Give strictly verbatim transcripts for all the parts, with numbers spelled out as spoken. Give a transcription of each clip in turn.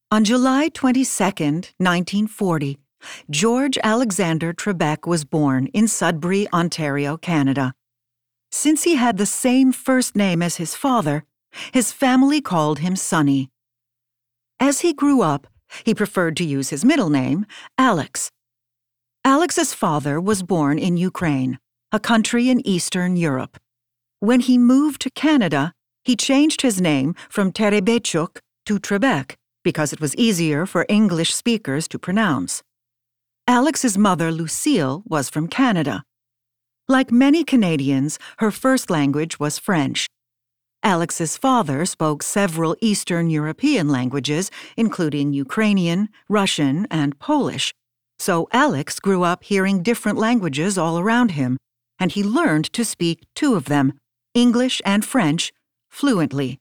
On July twenty-second, nineteen forty, George Alexander Trebek was born in Sudbury, Ontario, Canada. Since he had the same first name as his father, his family called him Sonny. As he grew up, he preferred to use his middle name, Alex. Alex's father was born in Ukraine, a country in Eastern Europe. When he moved to Canada, he changed his name from Terebechuk to Trebek because it was easier for English speakers to pronounce. Alex's mother, Lucille, was from Canada. Like many Canadians, her first language was French. Alex's father spoke several Eastern European languages, including Ukrainian, Russian, and Polish. So Alex grew up hearing different languages all around him, and he learned to speak two of them, English and French, fluently.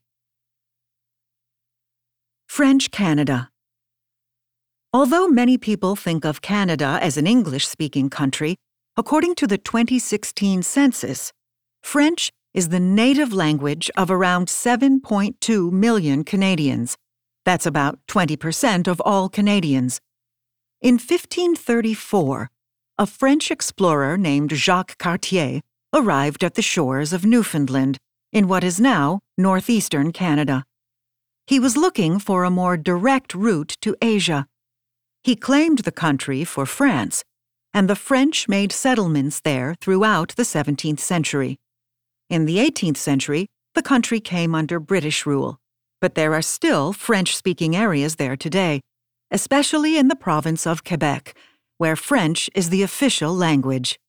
French Canada. Although many people think of Canada as an English-speaking country, according to the twenty sixteen census, French is the native language of around seven point two million Canadians. That's about twenty percent of all Canadians. In fifteen thirty-four, a French explorer named Jacques Cartier arrived at the shores of Newfoundland, in what is now northeastern Canada. He was looking for a more direct route to Asia. He claimed the country for France, and the French made settlements there throughout the seventeenth century. In the eighteenth century, the country came under British rule, but there are still French-speaking areas there today, especially in the province of Quebec, where French is the official language.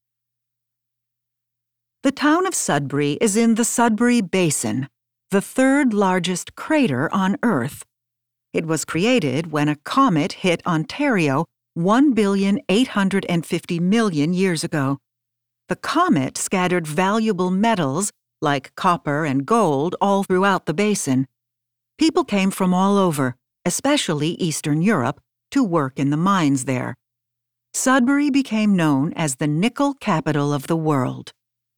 The town of Sudbury is in the Sudbury Basin, the third largest crater on Earth. It was created when a comet hit Ontario one billion eight hundred fifty million years ago. The comet scattered valuable metals like copper and gold all throughout the basin. People came from all over, especially Eastern Europe, to work in the mines there. Sudbury became known as the nickel capital of the world.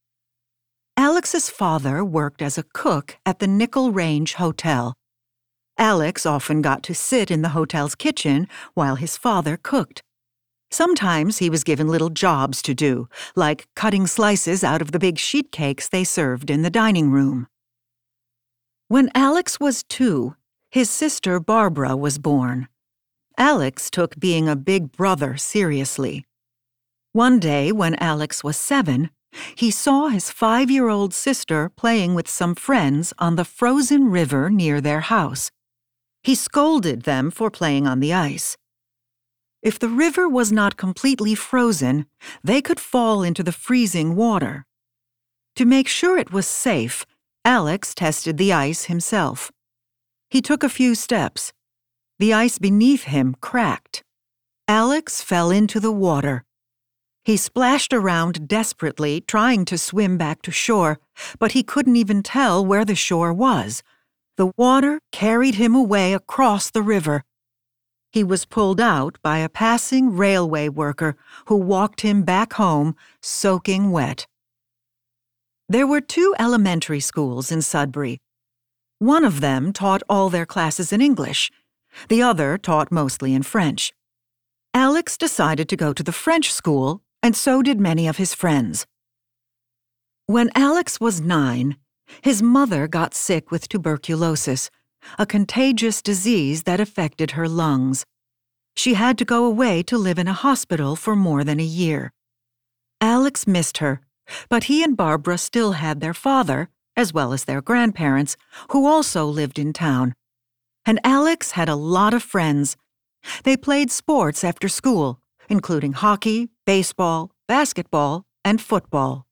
Alex's father worked as a cook at the Nickel Range Hotel. Alex often got to sit in the hotel's kitchen while his father cooked. Sometimes he was given little jobs to do, like cutting slices out of the big sheet cakes they served in the dining room. When Alex was two, his sister Barbara was born. Alex took being a big brother seriously. One day when Alex was seven, he saw his five-year-old sister playing with some friends on the frozen river near their house. He scolded them for playing on the ice. If the river was not completely frozen, they could fall into the freezing water. To make sure it was safe, Alex tested the ice himself. He took a few steps. The ice beneath him cracked. Alex fell into the water. He splashed around desperately, trying to swim back to shore, but he couldn't even tell where the shore was. The water carried him away across the river. He was pulled out by a passing railway worker who walked him back home, soaking wet. There were two elementary schools in Sudbury. One of them taught all their classes in English. The other taught mostly in French. Alex decided to go to the French school, and so did many of his friends. When Alex was nine, his mother got sick with tuberculosis, a contagious disease that affected her lungs. She had to go away to live in a hospital for more than a year. Alex missed her, but he and Barbara still had their father, as well as their grandparents, who also lived in town. And Alex had a lot of friends. They played sports after school, including hockey, baseball, basketball, and football.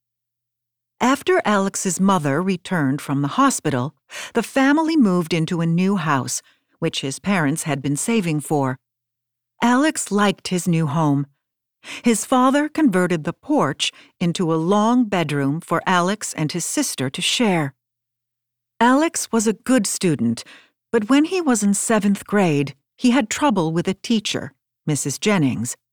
After Alex's mother returned from the hospital, the family moved into a new house, which his parents had been saving for. Alex liked his new home. His father converted the porch into a long bedroom for Alex and his sister to share. Alex was a good student, but when he was in seventh grade, he had trouble with a teacher, Missus Jennings.